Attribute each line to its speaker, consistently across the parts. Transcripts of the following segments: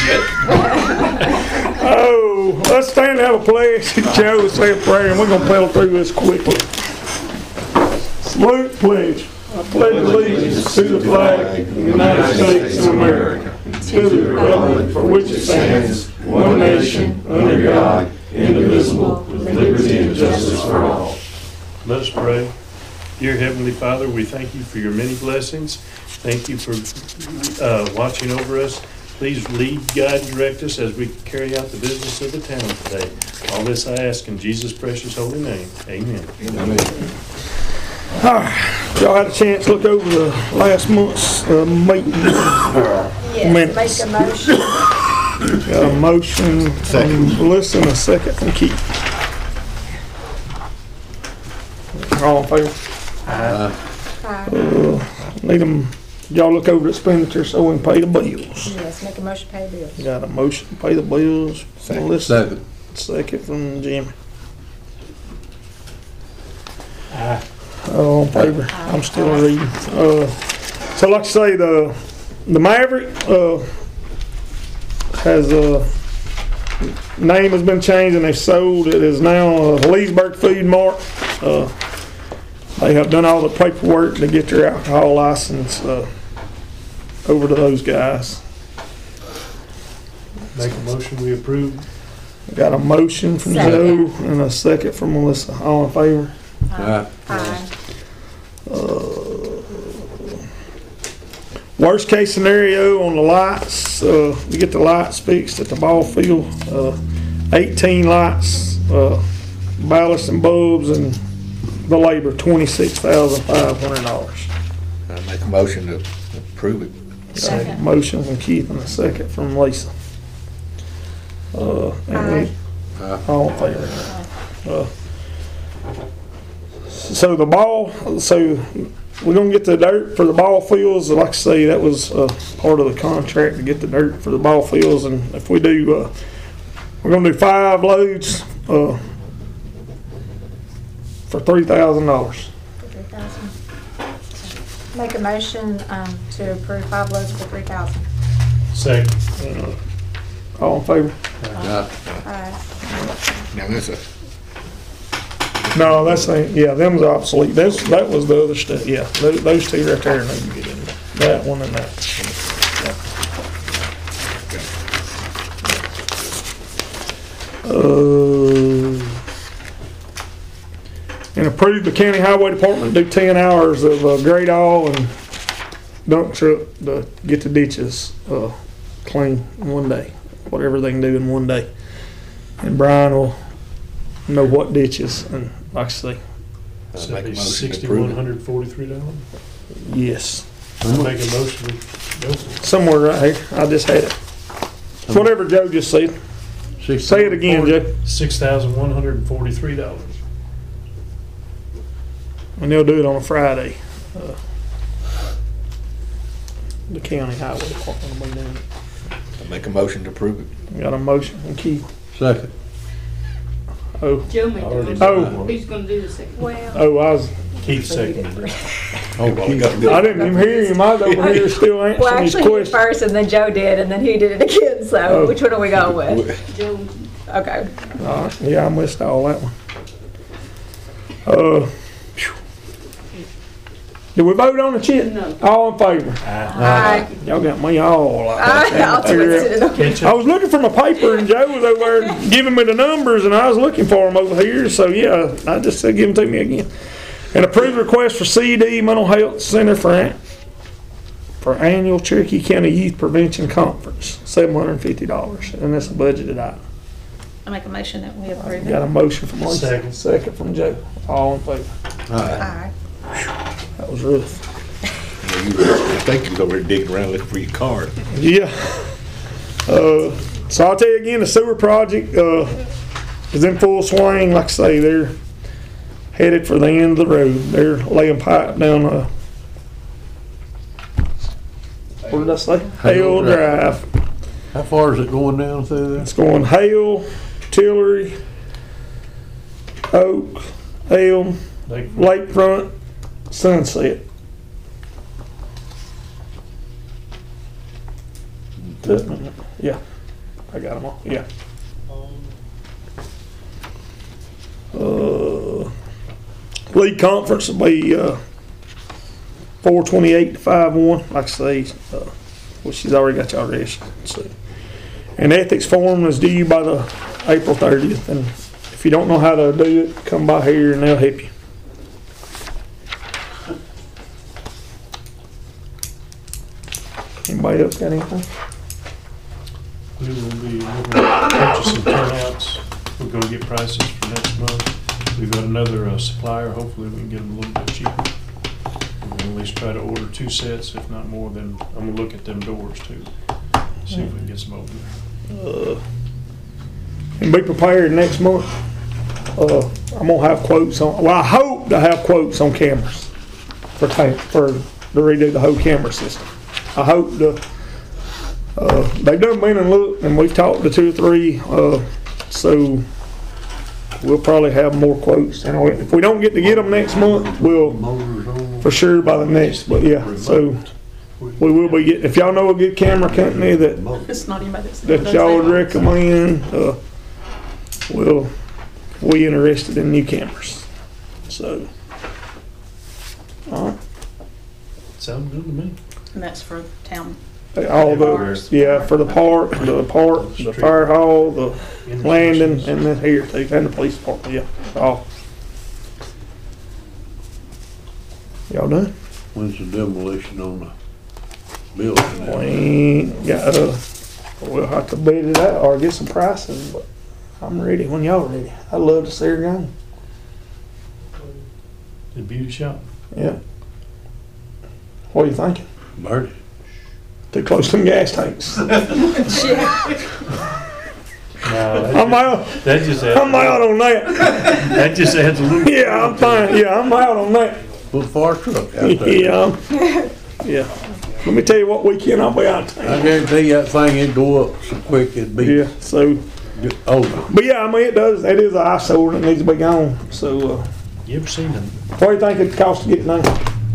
Speaker 1: Oh, let's stand and have a pledge. Joe, say a prayer, and we're gonna pedal through this quickly. Salute, pledge. I pledge allegiance to the flag of the United States of America, to the republic for which it stands, one nation, under God, indivisible, with liberty and justice for all.
Speaker 2: Let us pray. Dear Heavenly Father, we thank you for your many blessings. Thank you for watching over us. Please lead, guide, and direct us as we carry out the business of the town today. All this I ask in Jesus' precious holy name. Amen.
Speaker 3: Amen.
Speaker 1: All right, y'all had a chance to look over the last month's meeting.
Speaker 4: Yes,
Speaker 1: Minutes.
Speaker 4: make a motion.
Speaker 1: Got a motion from Melissa and a second from Keith. All in favor? Need them, y'all look over the expenditure so we can pay the bills.
Speaker 4: Yes, make a motion, pay the bills.
Speaker 1: Got a motion to pay the bills. Melissa,
Speaker 3: Second.
Speaker 1: second from Jimmy. All in favor? I'm still reading. So like I say, the Maverick, has name has been changed and they've sold. It is now Leesburg Food Mart. They have done all the paperwork to get their alcohol license over to those guys.
Speaker 2: Make a motion, we approve.
Speaker 1: Got a motion from Joe
Speaker 4: Second.
Speaker 1: and a second from Melissa. All in favor?
Speaker 3: Aye.
Speaker 4: Aye.
Speaker 1: Worst case scenario on the lights, we get the lights fixed at the ball field. 18 lights, ballast and bulbs, and the labor, $26,500.
Speaker 3: I make a motion to approve it.
Speaker 4: Second.
Speaker 1: Motion from Keith and a second from Lisa. And all in favor. So the ball, so we're gonna get the dirt for the ball fields. Like I say, that was part of the contract to get the dirt for the ball fields. And if we do, we're gonna do 5 loads for $3,000.
Speaker 4: $3,000. Make a motion to approve 5 loads for $3,000.
Speaker 2: Second.
Speaker 1: All in favor?
Speaker 3: Aye.
Speaker 4: Aye.
Speaker 3: Now that's a,
Speaker 1: No, that's ain't. Yeah, them's obsolete. That was the other stuff. Yeah, those two right there need to get in there. That one and that. And approve the county highway department to do 10 hours of grade all and dump truck to get the ditches clean in one day. Whatever they can do in one day. And Brian will know what ditches, and like I say,
Speaker 3: I make a motion to approve it.
Speaker 2: $6,143.
Speaker 1: yes.
Speaker 2: I make a motion, we go for it.
Speaker 1: Somewhere right here. I just had it. Whatever Joe just said. Say it again, Joe.
Speaker 2: $6,143.
Speaker 1: And they'll do it on a Friday. The county highway department will be doing it.
Speaker 3: I make a motion to approve it.
Speaker 1: Got a motion from Keith.
Speaker 3: Second.
Speaker 1: Oh,
Speaker 5: Joe made the
Speaker 2: Already
Speaker 5: motion.
Speaker 1: done.
Speaker 5: Who's gonna do the second?
Speaker 4: Well,
Speaker 1: I was,
Speaker 2: Keith seconded.
Speaker 3: Oh, Keith.
Speaker 1: I didn't even hear him. I was over here still
Speaker 4: well,
Speaker 1: answering his
Speaker 4: actually, he did
Speaker 1: question.
Speaker 4: first, and then Joe did, and then he did it again. So,
Speaker 1: Oh.
Speaker 4: which one are we going with?
Speaker 5: Joe,
Speaker 4: Okay.
Speaker 1: Yeah, I missed all that one. Phew. Did we vote on the chip?
Speaker 5: No.
Speaker 1: All in favor?
Speaker 4: Aye.
Speaker 1: Y'all got me all like
Speaker 4: I'll twist it.
Speaker 2: Catch
Speaker 1: I
Speaker 2: up.
Speaker 1: was looking for my paper and Joe was over there giving me the numbers and I was looking for them over here. So yeah, I just said give them to me again. An approved request for CD Mental Health Center for annual Cherokee County Youth Prevention Conference, $750, and that's a budgeted item.
Speaker 5: I make a motion that we approve
Speaker 1: Got
Speaker 5: it.
Speaker 1: a motion from Lisa,
Speaker 2: Second.
Speaker 1: second from Joe. All in favor?
Speaker 3: Aye.
Speaker 4: Aye.
Speaker 1: That was rough.
Speaker 3: I think you was over there digging around looking for your card.
Speaker 1: Yeah. So I'll tell you again, the sewer project is in full swing. Like I say, they're headed for the end of the road. They're laying pipe down. What did I say? Hale Drive.
Speaker 6: How far is it going down through there?
Speaker 1: It's going Hale, Tillery, Oak, Elm, Lakefront, Sunset. Yeah. I got them all, yeah. League conference will be 428 to 5-1, like I say, well, she's already got y'all registered, so. And ethics forum is due by the April 30th, and if you don't know how to do it, come by here and they'll help you. Anybody else got anything?
Speaker 2: We will be looking at purchasing turnouts. We're gonna get prices for next month. We've got another supplier. Hopefully we can get them a little bit cheaper. We're gonna at least try to order 2 sets, if not more. Then I'm gonna look at them doors too. See if we can get some open.
Speaker 1: And be prepared next month. I'm gonna have quotes on, well, I hope to have quotes on cameras for to redo the whole camera system. I hope to, they've done been and looked, and we've talked to 2 or 3, so we'll probably have more quotes. And if we don't get to get them next month, we'll for sure by the next, but yeah, so we will be getting, if y'all know a good camera company that
Speaker 5: It's not anybody
Speaker 1: that y'all would recommend, we interested in new cameras. So, all right.
Speaker 2: Sounds good to me.
Speaker 5: And that's for town.
Speaker 1: All the, yeah, for the park, the fire hall, the landing, and then here too, and the police department, yeah, all. Y'all done?
Speaker 6: When's the demolition on the building?
Speaker 1: We ain't got, we'll have to bid it out or get some prices, but I'm ready when y'all ready. I'd love to see her going.
Speaker 2: The beauty shop.
Speaker 1: Yeah. What are you thinking?
Speaker 6: Marty?
Speaker 1: Too close to them gas tanks.
Speaker 2: No,
Speaker 1: I'm out,
Speaker 2: that just adds,
Speaker 1: I'm out on that.
Speaker 2: that just adds a little.
Speaker 1: Yeah, I'm fine, yeah, I'm out on that.
Speaker 6: Put a fire truck out there.
Speaker 1: Yeah, yeah. Let me tell you what weekend I'll be out of
Speaker 6: I
Speaker 1: town.
Speaker 6: guarantee that thing would go up so quick it'd be
Speaker 1: Yeah, so,
Speaker 6: over.
Speaker 1: but yeah, I mean, it is an eyesore that needs to be gone, so,
Speaker 2: You ever seen them?
Speaker 1: what do you think it costs to get it done?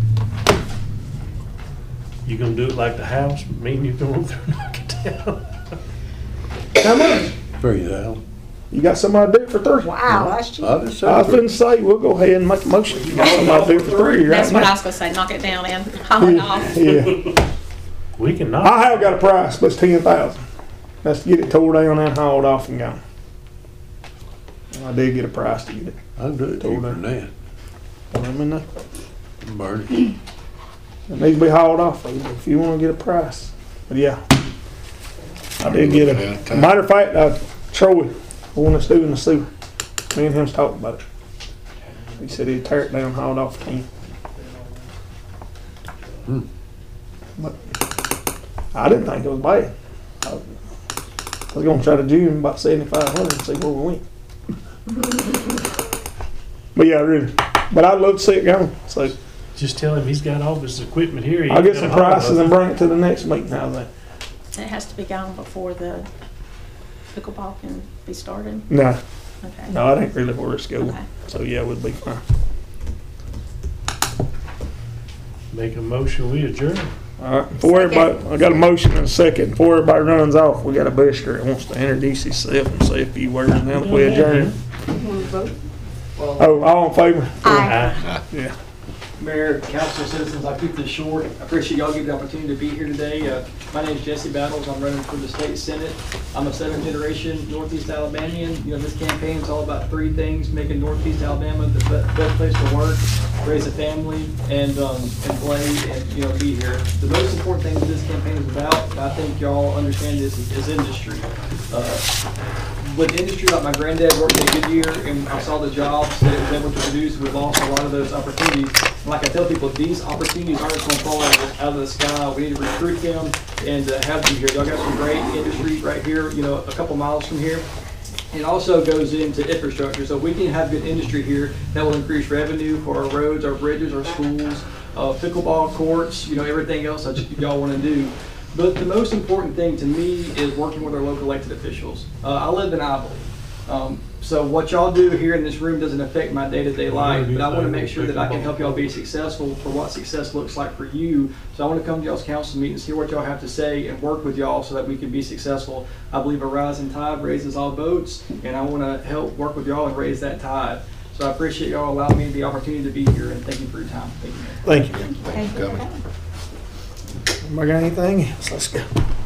Speaker 2: You gonna do it like the house? Me and you going through and knock it down?
Speaker 1: How much?
Speaker 6: 3,000.
Speaker 1: You got somebody to do it for 3?
Speaker 4: Wow, that's cheap.
Speaker 6: I just
Speaker 1: I was
Speaker 6: said,
Speaker 1: finna say, we'll go ahead and make a motion. You got somebody to do it for 3 right
Speaker 5: That's what I
Speaker 1: now.
Speaker 5: was gonna say, knock it down and haul it off.
Speaker 1: Yeah,
Speaker 2: We can knock.
Speaker 1: I have got a price, but it's 10,000. That's to get it tore down and hauled off and gone. I did get a price to get it.
Speaker 6: I'll do it cheaper than that.
Speaker 1: Let me know.
Speaker 6: Marty.
Speaker 1: It needs to be hauled off if you wanna get a price. But yeah, I did get a, matter of fact, Troy, the one that's doing the sewer, me and him's talking about it. He said he'd tear it down, haul it off 10. But I didn't think it was bad. I was gonna try to June about 7,500 and see where we went. But yeah, really, but I'd love to see it going, so.
Speaker 2: Just tell him he's got all of his equipment here. He
Speaker 1: I'll get
Speaker 2: ain't
Speaker 1: some
Speaker 2: gotta haul
Speaker 1: prices
Speaker 2: it.
Speaker 1: and bring it to the next meeting, how's that?
Speaker 5: It has to be gone before the pickleball can be started.
Speaker 1: No,
Speaker 5: Okay.
Speaker 1: no, it ain't really where it's going,
Speaker 5: Okay.
Speaker 1: so yeah, it would be fine.
Speaker 2: Make a motion, we adjourn.
Speaker 1: Alright, before everybody, I got a motion in a second, before everybody runs off, we got a visitor that wants to introduce himself and say a few words now that we adjourn. Oh, all in favor?
Speaker 4: Aye.
Speaker 1: Yeah.
Speaker 7: Mayor, council, citizens, I'll keep this short. I appreciate y'all giving the opportunity to be here today. My name is Jesse Battles. I'm running for the state senate. I'm a 7th generation Northeast Alabamian. You know, this campaign is all about 3 things: making Northeast Alabama the best place to work, raise a family, and play, and be here. The most important thing that this campaign is about, and I think y'all understand this, is industry. With industry, like my granddad worked at Goodyear, and I saw the jobs that it was able to produce. We've lost a lot of those opportunities. And like I tell people, these opportunities aren't going to fall out of the sky. We need to recruit them and have them here. Y'all got some great industry right here, a couple miles from here. It also goes into infrastructure. So we can have good industry here that will increase revenue for our roads, our bridges, our schools, pickleball courts, everything else that y'all want to do. But the most important thing to me is working with our local elected officials. I live in Ivory. So what y'all do here in this room doesn't affect my day-to-day life, but I want to make sure that I can help y'all be successful for what success looks like for you. So I want to come to y'all's council meetings, hear what y'all have to say, and work with y'all so that we can be successful. I believe a rising tide raises all boats, and I want to help work with y'all and raise that tide. So I appreciate y'all allowing me the opportunity to be here, and thank you for your time. Thank you, Mayor.
Speaker 1: Thank you.
Speaker 3: Thanks for coming.
Speaker 1: Anybody got anything else? Let's go.